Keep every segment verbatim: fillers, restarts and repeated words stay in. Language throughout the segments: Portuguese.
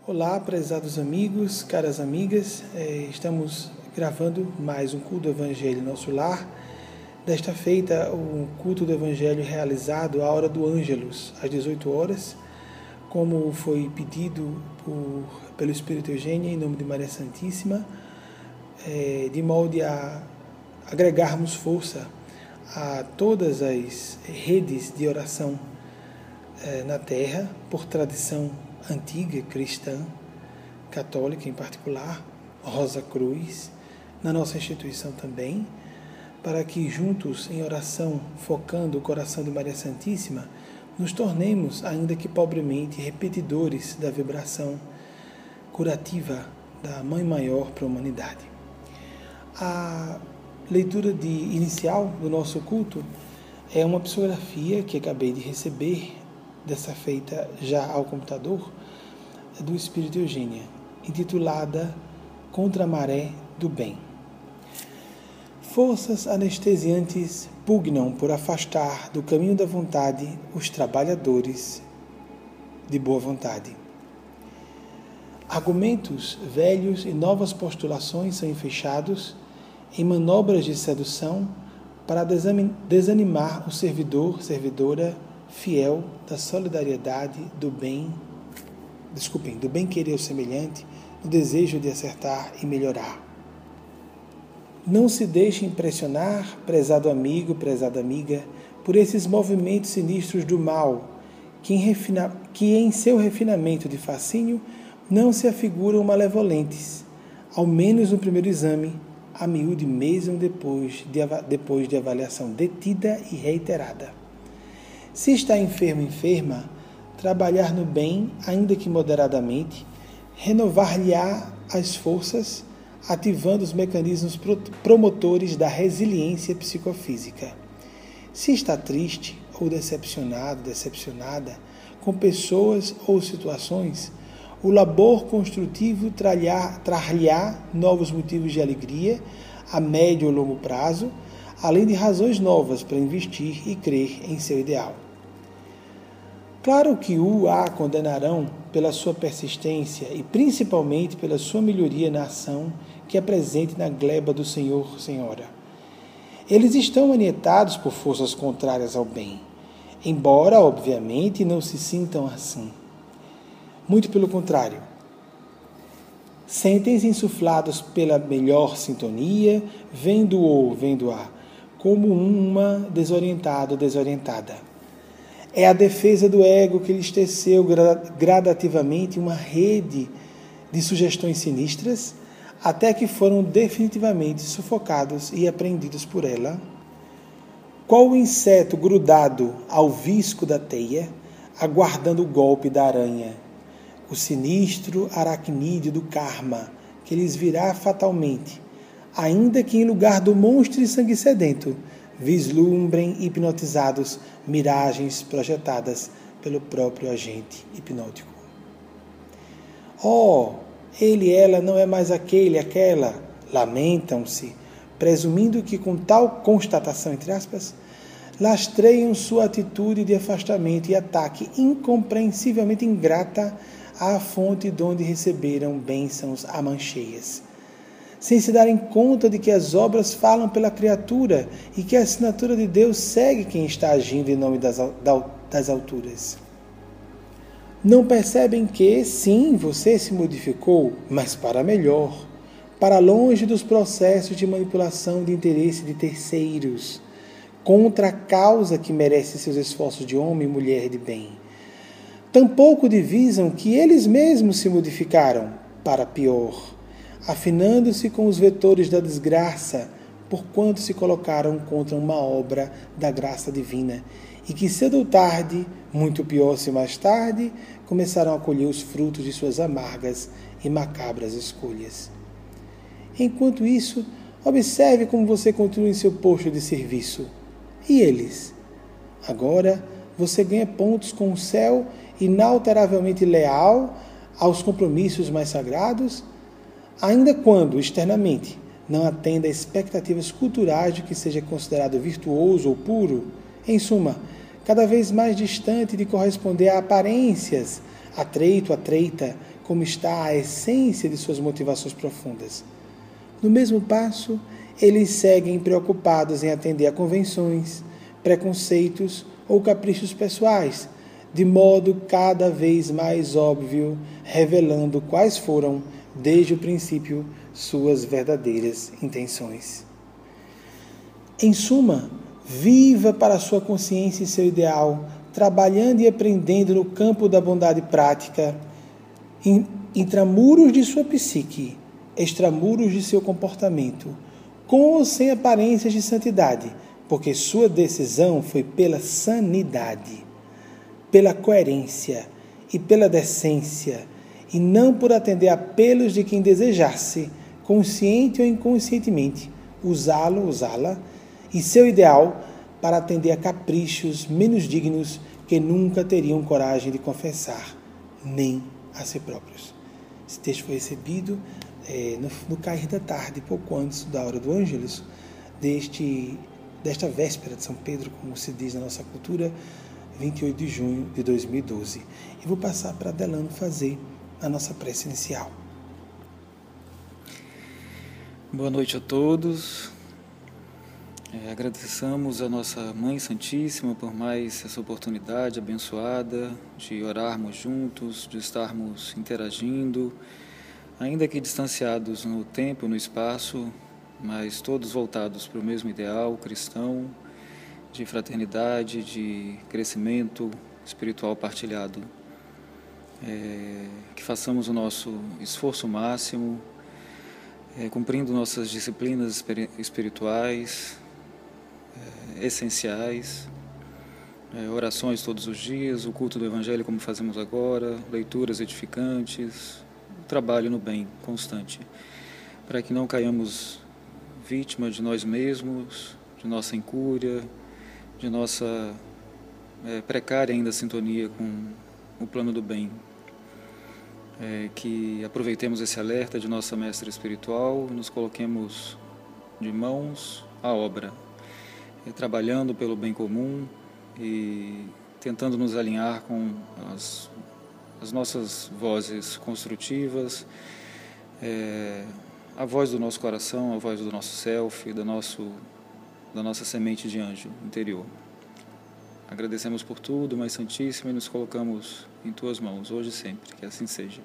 Olá, prezados amigos, caras amigas, é, estamos gravando mais um culto do Evangelho em nosso lar. Desta feita, o culto do Evangelho realizado à hora do Ângelus, às dezoito horas, como foi pedido por, pelo Espírito Eugênia, em nome de Maria Santíssima, é, de modo a agregarmos força a todas as redes de oração é, na Terra, por tradição antiga, cristã, católica em particular, Rosa Cruz, na nossa instituição também, para que juntos, em oração, focando o coração de Maria Santíssima, nos tornemos, ainda que pobremente, repetidores da vibração curativa da Mãe Maior para a humanidade. A leitura de inicial do nosso culto é uma psicografia que acabei de receber, dessa feita já ao computador, do Espírito Eugênia, intitulada Contra a Maré do Bem. Forças anestesiantes pugnam por afastar do caminho da vontade os trabalhadores de boa vontade. Argumentos velhos e novas postulações são enfechados em manobras de sedução para desanimar o servidor, servidora fiel da solidariedade, do bem, desculpem, do bem querer o semelhante, do desejo de acertar e melhorar. Não se deixe impressionar, prezado amigo, prezada amiga, por esses movimentos sinistros do mal, que em, refina, que em seu refinamento de fascínio não se afiguram malevolentes, ao menos no primeiro exame, a miúde mesmo depois de, depois de avaliação detida e reiterada. Se está enfermo ou enferma, trabalhar no bem, ainda que moderadamente, renovar-lhe-á as forças, ativando os mecanismos promotores da resiliência psicofísica. Se está triste ou decepcionado, decepcionada, com pessoas ou situações, o labor construtivo trar-lhe-á novos motivos de alegria a médio ou longo prazo, além de razões novas para investir e crer em seu ideal. Claro que o a condenarão pela sua persistência e principalmente pela sua melhoria na ação que é presente na gleba do Senhor, Senhora. Eles estão manietados por forças contrárias ao bem, embora, obviamente, não se sintam assim. Muito pelo contrário. Sentem-se insuflados pela melhor sintonia, vendo-o, vendo-a, como uma desorientada ou desorientada. É a defesa do ego que lhes teceu gradativamente uma rede de sugestões sinistras, até que foram definitivamente sufocados e apreendidos por ela. Qual o inseto grudado ao visco da teia, aguardando o golpe da aranha, o sinistro aracnídeo do karma, que lhes virá fatalmente, ainda que em lugar do monstro e sangue sedento, vislumbrem hipnotizados miragens projetadas pelo próprio agente hipnótico. Oh, ele e ela não é mais aquele, aquela, lamentam-se, presumindo que com tal constatação, entre aspas, lastreiam sua atitude de afastamento e ataque incompreensivelmente ingrata à fonte de onde receberam bênçãos a mancheias, sem se darem conta de que as obras falam pela criatura e que a assinatura de Deus segue quem está agindo em nome das, das alturas. Não percebem que, sim, você se modificou, mas para melhor, para longe dos processos de manipulação de interesse de terceiros, contra a causa que merece seus esforços de homem e mulher de bem. Tampouco divisam que eles mesmos se modificaram para pior, afinando-se com os vetores da desgraça, porquanto se colocaram contra uma obra da graça divina, e que cedo ou tarde, muito pior se mais tarde, começarão a colher os frutos de suas amargas e macabras escolhas. Enquanto isso, observe como você continua em seu posto de serviço. E eles? Agora, você ganha pontos com o céu inalteravelmente leal aos compromissos mais sagrados, ainda quando, externamente, não atenda a expectativas culturais de que seja considerado virtuoso ou puro, em suma, cada vez mais distante de corresponder a aparências, atreito, atreita, como está a essência de suas motivações profundas. No mesmo passo, eles seguem preocupados em atender a convenções, preconceitos ou caprichos pessoais, de modo cada vez mais óbvio, revelando quais foram, desde o princípio, suas verdadeiras intenções. Em suma, viva para sua consciência e seu ideal, trabalhando e aprendendo no campo da bondade prática, intramuros de sua psique, extramuros de seu comportamento, com ou sem aparências de santidade, porque sua decisão foi pela sanidade, pela coerência e pela decência, e não por atender apelos de quem desejasse, consciente ou inconscientemente, usá-lo, usá-la, e seu ideal para atender a caprichos menos dignos que nunca teriam coragem de confessar, nem a si próprios. Esse texto foi recebido é, no, no cair da tarde, pouco antes da hora do Ângelus, deste, desta véspera de São Pedro, como se diz na nossa cultura, vinte e oito de junho de dois mil e doze. E vou passar para Delano fazer a nossa prece inicial. Boa noite a todos. É, agradecemos a nossa Mãe Santíssima por mais essa oportunidade abençoada de orarmos juntos, de estarmos interagindo, ainda que distanciados no tempo e no espaço, mas todos voltados para o mesmo ideal cristão, de fraternidade, de crescimento espiritual partilhado. É, que façamos o nosso esforço máximo, é, cumprindo nossas disciplinas espirituais, é, essenciais, é, orações todos os dias, o culto do Evangelho como fazemos agora, leituras edificantes, trabalho no bem constante, para que não caiamos vítima de nós mesmos, de nossa incúria, de nossa é, precária ainda sintonia com o plano do bem. É, que aproveitemos esse alerta de nossa mestra espiritual e nos coloquemos de mãos à obra, é, trabalhando pelo bem comum e tentando nos alinhar com as, as nossas vozes construtivas, é, a voz do nosso coração, a voz do nosso self, da, nosso, da nossa semente de anjo interior. Agradecemos por tudo, Mãe Santíssima, e nos colocamos em Tuas mãos, hoje e sempre, que assim seja.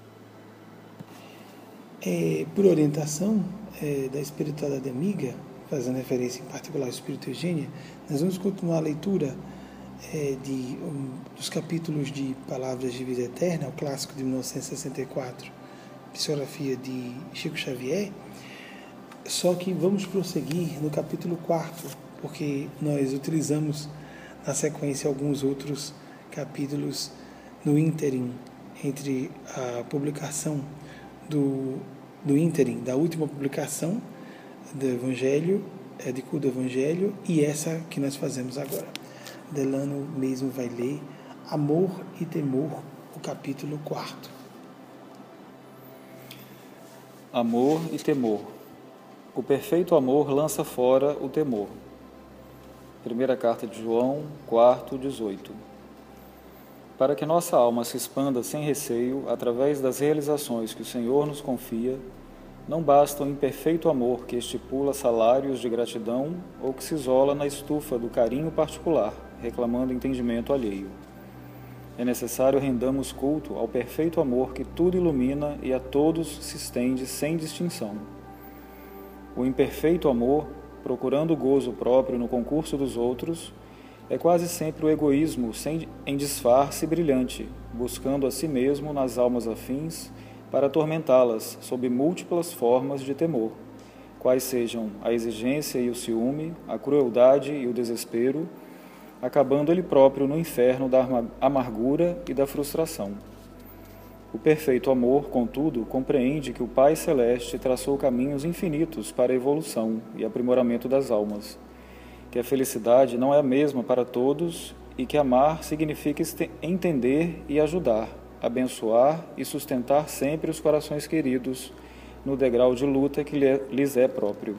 É, por orientação é, da espiritualidade amiga, fazendo referência em particular ao Espírito Eugênia, nós vamos continuar a leitura é, de, um, dos capítulos de Palavras de Vida Eterna, o clássico de mil novecentos e sessenta e quatro, psicografia de Chico Xavier, só que vamos prosseguir no capítulo quarto, porque nós utilizamos na sequência alguns outros capítulos no ínterim, entre a publicação do, do ínterim, da última publicação do Evangelho, é, de Culto do Evangelho, e essa que nós fazemos agora. Delano mesmo vai ler Amor e Temor, o capítulo quarto. Amor e temor. O perfeito amor lança fora o temor. Primeira carta de João, quatro, dezoito. Para que nossa alma se expanda sem receio, através das realizações que o Senhor nos confia, não basta o imperfeito amor que estipula salários de gratidão ou que se isola na estufa do carinho particular, reclamando entendimento alheio. É necessário rendamos culto ao perfeito amor que tudo ilumina e a todos se estende sem distinção. O imperfeito amor, procurando o gozo próprio no concurso dos outros, é quase sempre o egoísmo sem, em disfarce brilhante, buscando a si mesmo nas almas afins para atormentá-las sob múltiplas formas de temor, quais sejam a exigência e o ciúme, a crueldade e o desespero, acabando ele próprio no inferno da amargura e da frustração. O perfeito amor, contudo, compreende que o Pai Celeste traçou caminhos infinitos para a evolução e aprimoramento das almas, que a felicidade não é a mesma para todos e que amar significa entender e ajudar, abençoar e sustentar sempre os corações queridos no degrau de luta que lhes é próprio.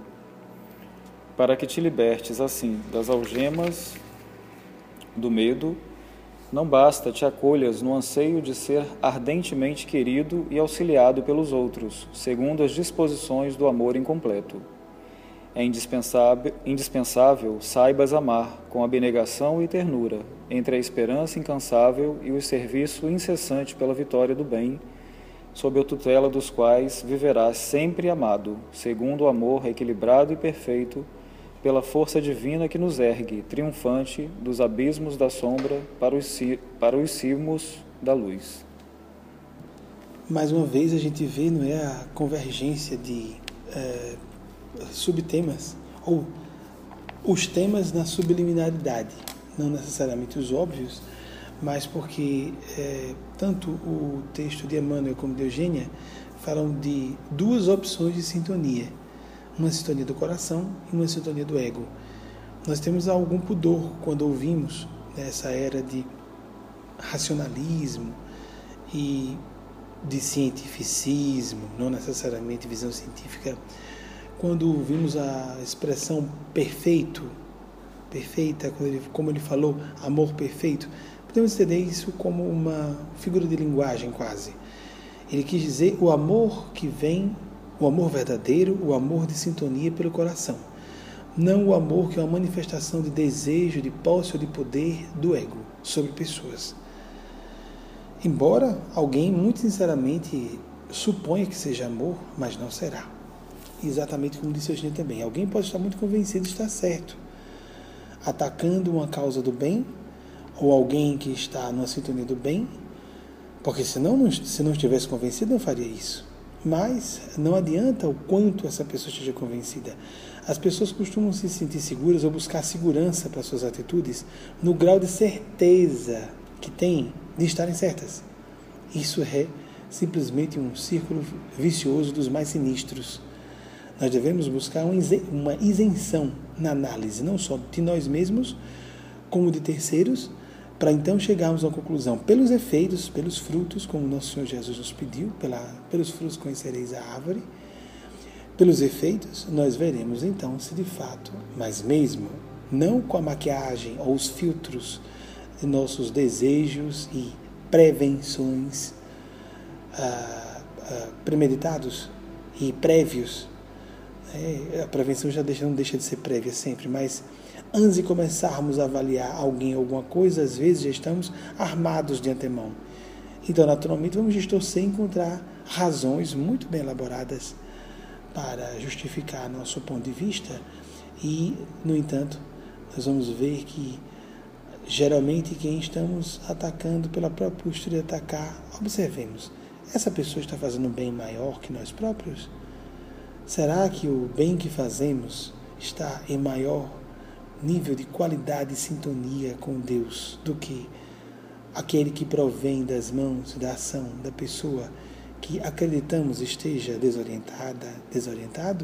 Para que te libertes, assim, das algemas do medo Não basta te acolhas no anseio de ser ardentemente querido e auxiliado pelos outros, segundo as disposições do amor incompleto. É indispensável, indispensável saibas amar com abnegação e ternura, entre a esperança incansável e o serviço incessante pela vitória do bem, sob a tutela dos quais viverás sempre amado, segundo o amor equilibrado e perfeito, pela força divina que nos ergue, triunfante, dos abismos da sombra para os, para os cimos da luz. Mais uma vez a gente vê, não é, a convergência de é, subtemas, ou os temas na subliminaridade, não necessariamente os óbvios, mas porque é, tanto o texto de Emmanuel como de Eugênia falam de duas opções de sintonia, uma sintonia do coração e uma sintonia do ego. Nós temos algum pudor quando ouvimos nessa era de racionalismo e de cientificismo, não necessariamente visão científica, quando ouvimos a expressão perfeito, perfeita, como ele falou, amor perfeito, podemos entender isso como uma figura de linguagem quase. Ele quis dizer o amor que vem, o amor verdadeiro, o amor de sintonia pelo coração. Não o amor que é uma manifestação de desejo, de posse ou de poder do ego sobre pessoas. Embora alguém, muito sinceramente, suponha que seja amor, mas não será. Exatamente como disse Eugênia também. Alguém pode estar muito convencido de estar certo, atacando uma causa do bem, ou alguém que está numa sintonia do bem, porque se não, se não estivesse convencido, não faria isso. Mas não adianta o quanto essa pessoa esteja convencida. As pessoas costumam se sentir seguras ou buscar segurança para suas atitudes no grau de certeza que têm de estarem certas. Isso é simplesmente um círculo vicioso dos mais sinistros. Nós devemos buscar uma isenção na análise, não só de nós mesmos, como de terceiros, para então chegarmos à conclusão, pelos efeitos, pelos frutos, como nosso Senhor Jesus nos pediu, pela, pelos frutos conhecereis a árvore, pelos efeitos, nós veremos então se de fato, mas mesmo, não com a maquiagem ou os filtros de nossos desejos e prevenções ah, ah, premeditados e prévios. É, a prevenção já deixa, não deixa de ser prévia sempre, mas antes de começarmos a avaliar alguém ou alguma coisa, às vezes já estamos armados de antemão. Então, naturalmente, vamos distorcer e encontrar razões muito bem elaboradas para justificar nosso ponto de vista e, no entanto, nós vamos ver que geralmente quem estamos atacando pela própria postura de atacar, observemos, essa pessoa está fazendo um bem maior que nós próprios? Será que o bem que fazemos está em maior nível de qualidade e sintonia com Deus do que aquele que provém das mãos da ação da pessoa que acreditamos esteja desorientada, desorientado,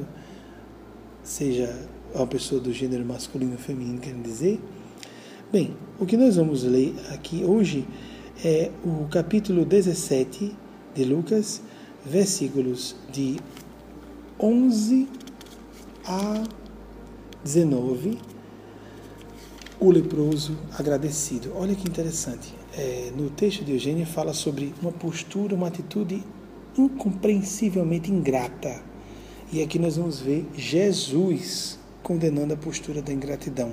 seja uma pessoa do gênero masculino ou feminino, querem dizer? Bem, o que nós vamos ler aqui hoje é o capítulo dezessete de Lucas, versículos de onze a dezenove, o leproso agradecido. Olha que interessante, é, no texto de Eugênia fala sobre uma postura, uma atitude incompreensivelmente ingrata, e aqui nós vamos ver Jesus condenando a postura da ingratidão.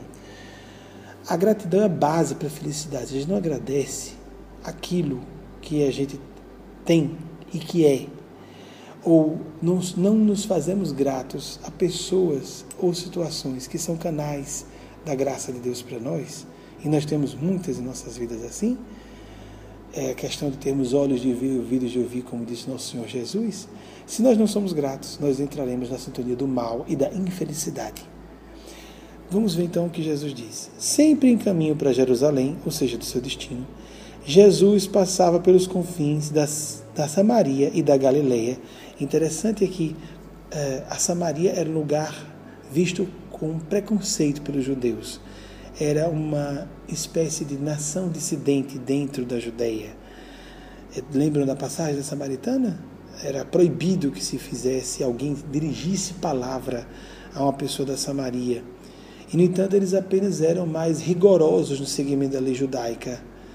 A gratidão é a base para a felicidade. A gente não agradece aquilo que a gente tem e que é, ou não, não nos fazemos gratos a pessoas ou situações que são canais da graça de Deus para nós, e nós temos muitas em nossas vidas assim. É a questão de termos olhos de ver e ouvidos de ouvir, como disse nosso Senhor Jesus. Se nós não somos gratos, nós entraremos na sintonia do mal e da infelicidade. Vamos ver então o que Jesus diz. Sempre em caminho para Jerusalém, ou seja, do seu destino, Jesus passava pelos confins das, da Samaria e da Galileia. Interessante é que eh, a Samaria era um lugar visto com preconceito pelos judeus. Era uma espécie de nação dissidente dentro da Judeia. Lembram da passagem da Samaritana? Era proibido que se fizesse, alguém dirigisse palavra a uma pessoa da Samaria. E, no entanto, eles apenas eram mais rigorosos no seguimento da lei judaica,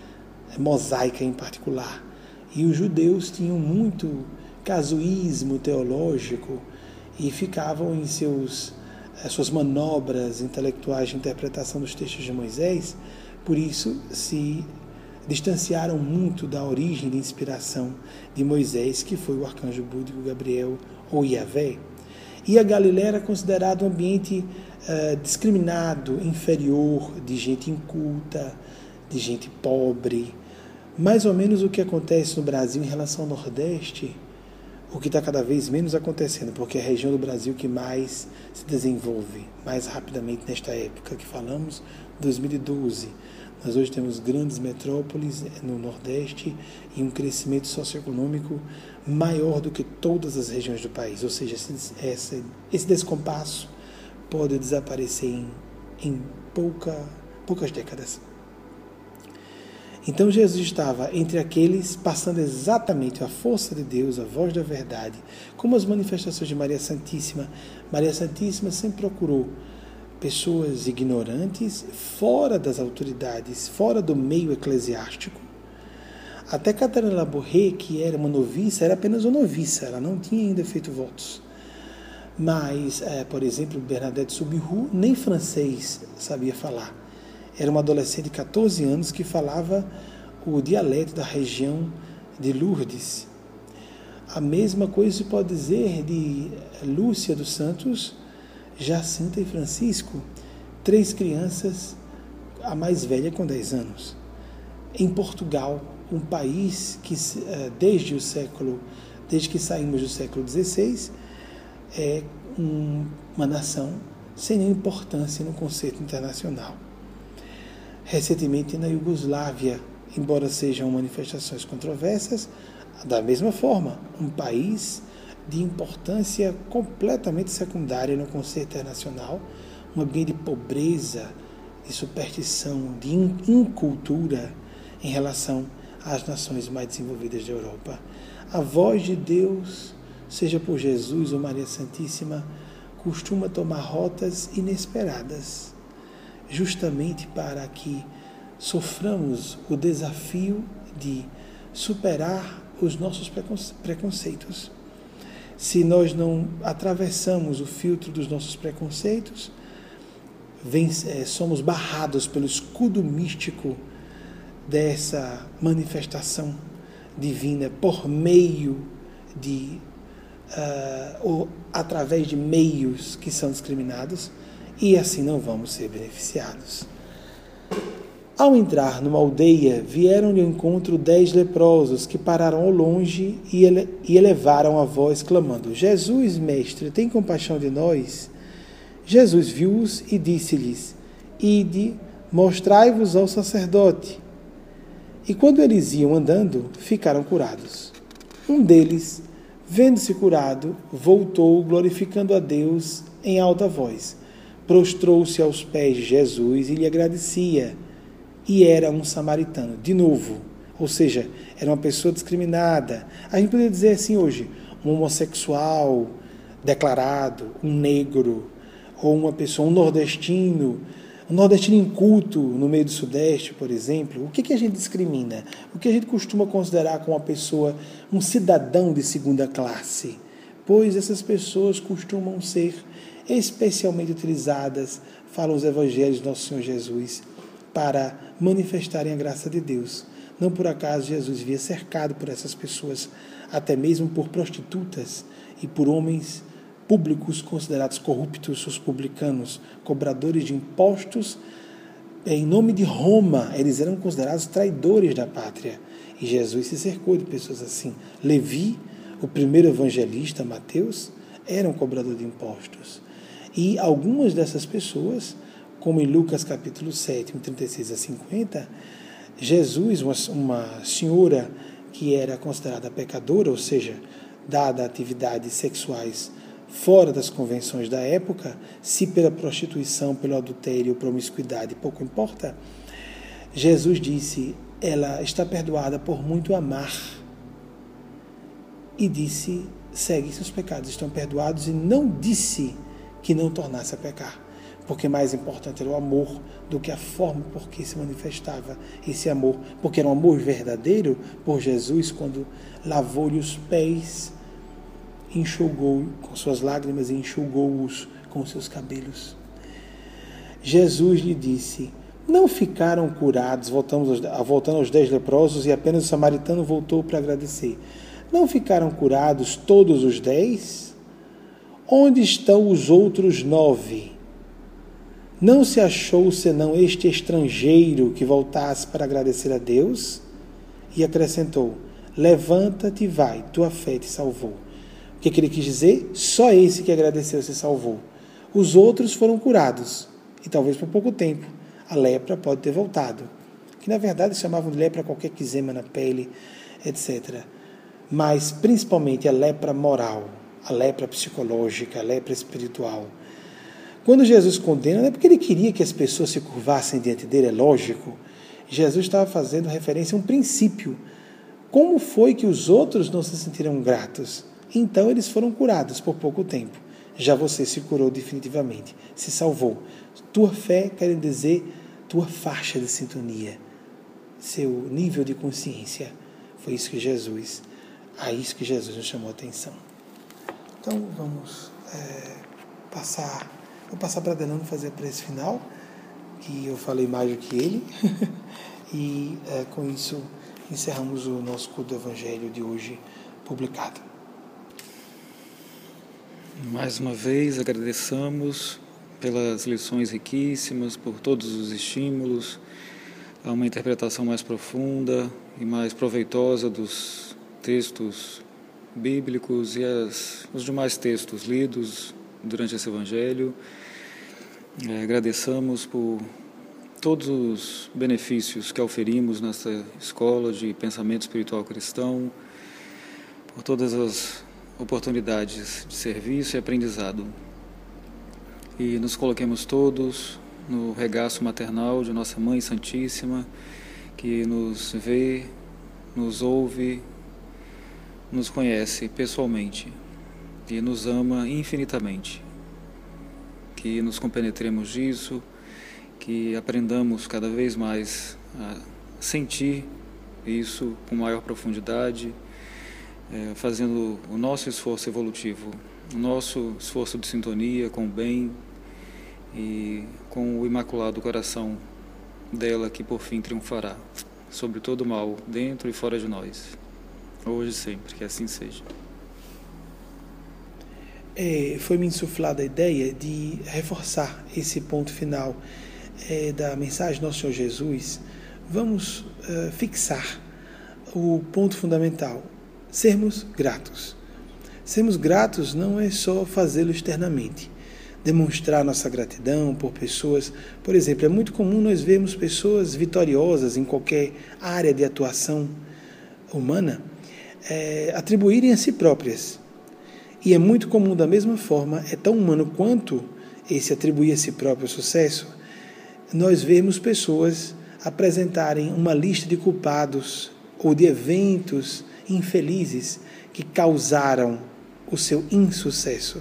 mosaica em particular. E os judeus tinham muito casuísmo teológico e ficavam em seus, as suas manobras intelectuais de interpretação dos textos de Moisés, por isso se distanciaram muito da origem de inspiração de Moisés, que foi o arcanjo búdico Gabriel ou Yahvé. E a Galileia era considerada um ambiente uh, discriminado, inferior, de gente inculta, de gente pobre. Mais ou menos o que acontece no Brasil em relação ao Nordeste, o que está cada vez menos acontecendo, porque é a região do Brasil que mais se desenvolve, mais rapidamente nesta época que falamos, dois mil e doze. Nós hoje temos grandes metrópoles no Nordeste e um crescimento socioeconômico maior do que todas as regiões do país. Ou seja, esse, esse descompasso pode desaparecer em, em pouca, poucas décadas. Então Jesus estava entre aqueles passando exatamente a força de Deus, a voz da verdade, como as manifestações de Maria Santíssima. Maria Santíssima sempre procurou pessoas ignorantes, fora das autoridades, fora do meio eclesiástico. Até Catarina Labouré, que era uma noviça, era apenas uma noviça, ela não tinha ainda feito votos. Mas, é, por exemplo, Bernadette Soubirous nem francês sabia falar. Era uma adolescente de catorze anos que falava o dialeto da região de Lourdes. A mesma coisa se pode dizer de Lúcia dos Santos, Jacinta e Francisco, três crianças, a mais velha com dez anos. Em Portugal, um país que desde o século, desde que saímos do século dezesseis, é um, uma nação sem nenhuma importância no conceito internacional. Recentemente na Iugoslávia, embora sejam manifestações controversas, da mesma forma, um país de importância completamente secundária no conceito internacional, um ambiente de pobreza, de superstição, de incultura em relação às nações mais desenvolvidas da Europa. A voz de Deus, seja por Jesus ou Maria Santíssima, costuma tomar rotas inesperadas, justamente para que soframos o desafio de superar os nossos preconceitos. Se nós não atravessamos o filtro dos nossos preconceitos, vem, é, somos barrados pelo escudo místico dessa manifestação divina por meio de, uh, ou através de meios que são discriminados, e assim não vamos ser beneficiados. Ao entrar numa aldeia, vieram-lhe ao encontro dez leprosos, que pararam ao longe e, ele, e elevaram a voz, clamando: Jesus, mestre, tem compaixão de nós. Jesus viu-os e disse-lhes: Ide, mostrai-vos ao sacerdote. E quando eles iam andando, ficaram curados. Um deles, vendo-se curado, voltou, glorificando a Deus em alta voz. Prostrou-se aos pés de Jesus e lhe agradecia. E era um samaritano, de novo, ou seja, era uma pessoa discriminada. A gente poderia dizer assim hoje, um homossexual declarado, um negro, ou uma pessoa, um nordestino, um nordestino inculto no meio do Sudeste, por exemplo. O que, que a gente discrimina? O que a gente costuma considerar como uma pessoa, um cidadão de segunda classe? Pois essas pessoas costumam ser especialmente utilizadas, falam os evangelhos de Nosso Senhor Jesus, para manifestarem a graça de Deus. Não por acaso Jesus via cercado por essas pessoas, até mesmo por prostitutas e por homens públicos considerados corruptos, os publicanos, cobradores de impostos. Em nome de Roma, eles eram considerados traidores da pátria. E Jesus se cercou de pessoas assim. Levi, o primeiro evangelista, Mateus, era um cobrador de impostos. E algumas dessas pessoas, como em Lucas capítulo sete, trinta e seis a cinquenta, Jesus, uma, uma senhora que era considerada pecadora, ou seja, dada a atividades sexuais fora das convenções da época, se pela prostituição, pelo adultério, promiscuidade, pouco importa, Jesus disse, ela está perdoada por muito amar. E disse, segue, seus pecados estão perdoados, e não disse que não tornasse a pecar. porque mais importante era o amor do que a forma por que se manifestava esse amor, porque era um amor verdadeiro por Jesus, quando lavou-lhe os pés, enxugou com suas lágrimas e enxugou-os com seus cabelos. Jesus lhe disse: não ficaram curados, voltamos aos, voltando aos dez leprosos, e apenas o samaritano voltou para agradecer. Não ficaram curados todos os dez? Onde estão os outros nove? Não se achou senão este estrangeiro que voltasse para agradecer a Deus? E acrescentou: levanta-te e vai, tua fé te salvou. O que, que ele quis dizer? Só esse que agradeceu se salvou. Os outros foram curados, e talvez por pouco tempo. A lepra pode ter voltado, que na verdade chamavam de lepra qualquer eczema na pele, etcétera. Mas principalmente a lepra moral, a lepra psicológica, a lepra espiritual. Quando Jesus condena, não é porque ele queria que as pessoas se curvassem diante dele, é lógico. Jesus estava fazendo referência a um princípio. Como foi que os outros não se sentiram gratos? Então eles foram curados por pouco tempo. Já você se curou definitivamente, se salvou. Tua fé quer dizer tua faixa de sintonia, seu nível de consciência. Foi isso que Jesus, a isso que Jesus nos chamou a atenção. Então vamos é, passar, vou passar para Delano fazer a prece final, que eu falei mais do que ele, e é, com isso encerramos o nosso culto do Evangelho de hoje publicado. Mais uma vez agradecemos pelas lições riquíssimas, por todos os estímulos, a uma interpretação mais profunda e mais proveitosa dos textos bíblicos e as, os demais textos lidos durante esse Evangelho. É, agradecemos por todos os benefícios que oferimos nessa escola de pensamento espiritual cristão, por todas as oportunidades de serviço e aprendizado. E nos coloquemos todos no regaço maternal de Nossa Mãe Santíssima, que nos vê, nos ouve, nos conhece pessoalmente e nos ama infinitamente. Que nos compenetremos disso, que aprendamos cada vez mais a sentir isso com maior profundidade, É, fazendo o nosso esforço evolutivo, o nosso esforço de sintonia com o bem e com o imaculado coração dela, que por fim triunfará sobre todo o mal, dentro e fora de nós, hoje e sempre, que assim seja. É, foi-me insuflada a ideia de reforçar esse ponto final é, da mensagem do Nosso Senhor Jesus. Vamos uh, fixar o ponto fundamental: sermos gratos. Sermos gratos não é só fazê-lo externamente, demonstrar nossa gratidão por pessoas. Por exemplo, é muito comum nós vermos pessoas vitoriosas em qualquer área de atuação humana é, atribuírem a si próprias. E é muito comum, da mesma forma, é tão humano quanto esse atribuir a si próprio sucesso, nós vemos pessoas apresentarem uma lista de culpados ou de eventos infelizes que causaram o seu insucesso.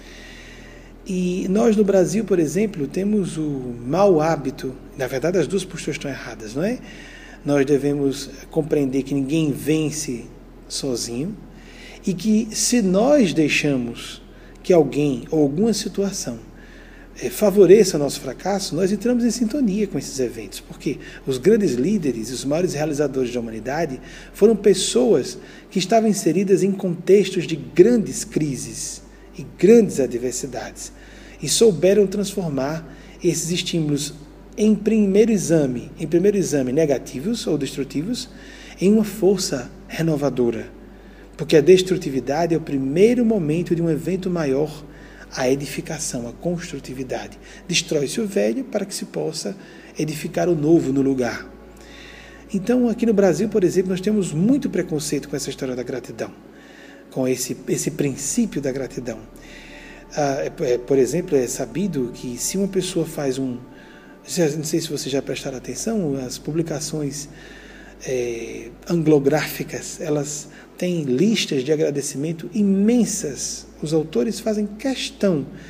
E nós no Brasil, por exemplo, temos o mau hábito, na verdade as duas posturas estão erradas, não é? Nós devemos compreender que ninguém vence sozinho e que se nós deixamos que alguém ou alguma situação é, favoreça o nosso fracasso, nós entramos em sintonia com esses eventos, porque os grandes líderes, os maiores realizadores da humanidade foram pessoas que estavam inseridas em contextos de grandes crises e grandes adversidades e souberam transformar esses estímulos em primeiro exame, em primeiro exame negativos ou destrutivos, em uma força renovadora, porque a destrutividade é o primeiro momento de um evento maior, a edificação, a construtividade. Destrói-se o velho para que se possa edificar o novo no lugar. Então, aqui no Brasil, por exemplo, nós temos muito preconceito com essa história da gratidão, com esse, esse princípio da gratidão. Ah, é, por exemplo, é sabido que se uma pessoa faz um... Não sei se vocês já prestaram atenção, as publicações é, anglográficas, elas têm listas de agradecimento imensas. Os autores fazem questão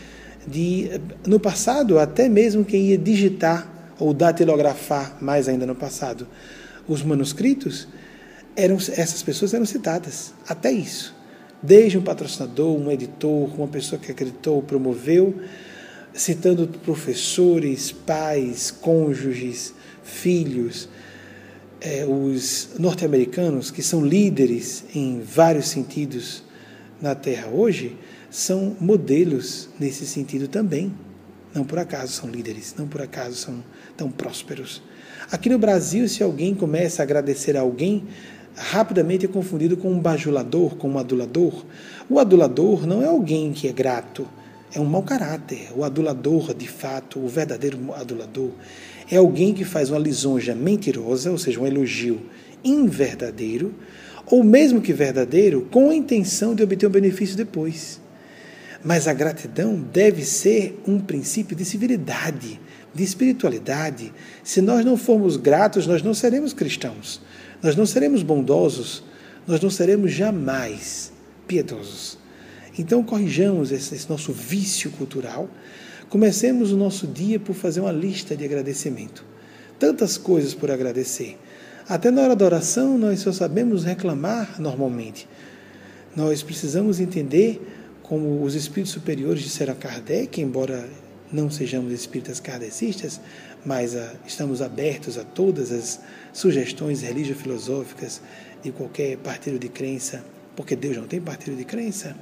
de, no passado, até mesmo quem ia digitar ou datilografar, mais ainda no passado, os manuscritos, eram, essas pessoas eram citadas, até isso. Desde um patrocinador, um editor, uma pessoa que acreditou, promoveu, citando professores, pais, cônjuges, filhos, é, os norte-americanos, que são líderes em vários sentidos na Terra hoje, são modelos nesse sentido também. Não por acaso são líderes, não por acaso são tão prósperos. Aqui no Brasil, se alguém começa a agradecer a alguém, rapidamente é confundido com um bajulador, com um adulador. O adulador não é alguém que é grato, é um mau caráter. O adulador, de fato, o verdadeiro adulador, é alguém que faz uma lisonja mentirosa, ou seja, um elogio inverdadeiro, ou mesmo que verdadeiro, com a intenção de obter um benefício depois. Mas a gratidão deve ser um princípio de civilidade, de espiritualidade. Se nós não formos gratos, nós não seremos cristãos. Nós não seremos bondosos, nós não seremos jamais piedosos. Então, corrijamos esse, esse nosso vício cultural, comecemos o nosso dia por fazer uma lista de agradecimento. Tantas coisas por agradecer. Até na hora da oração, nós só sabemos reclamar normalmente. Nós precisamos entender, como os espíritos superiores disseram a Kardec, embora não sejamos espíritas kardecistas, mas a, estamos abertos a todas as sugestões religio-filosóficas de qualquer partido de crença, porque Deus não tem partido de crença,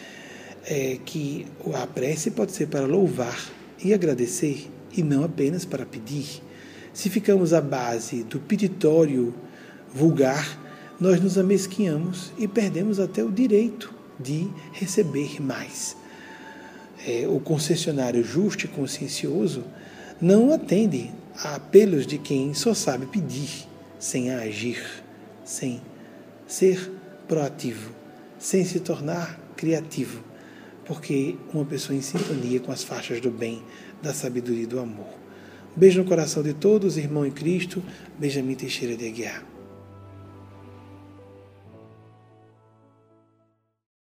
é que a prece pode ser para louvar e agradecer, e não apenas para pedir. Se ficamos à base do peditório vulgar, nós nos amesquinhamos e perdemos até o direito de receber mais. É, o concessionário justo e consciencioso não atende a apelos de quem só sabe pedir, sem agir, sem ser proativo, sem se tornar criativo, porque uma pessoa em sintonia com as faixas do bem, da sabedoria e do amor. Beijo no coração de todos, irmão em Cristo, Benjamin Teixeira de Aguiar.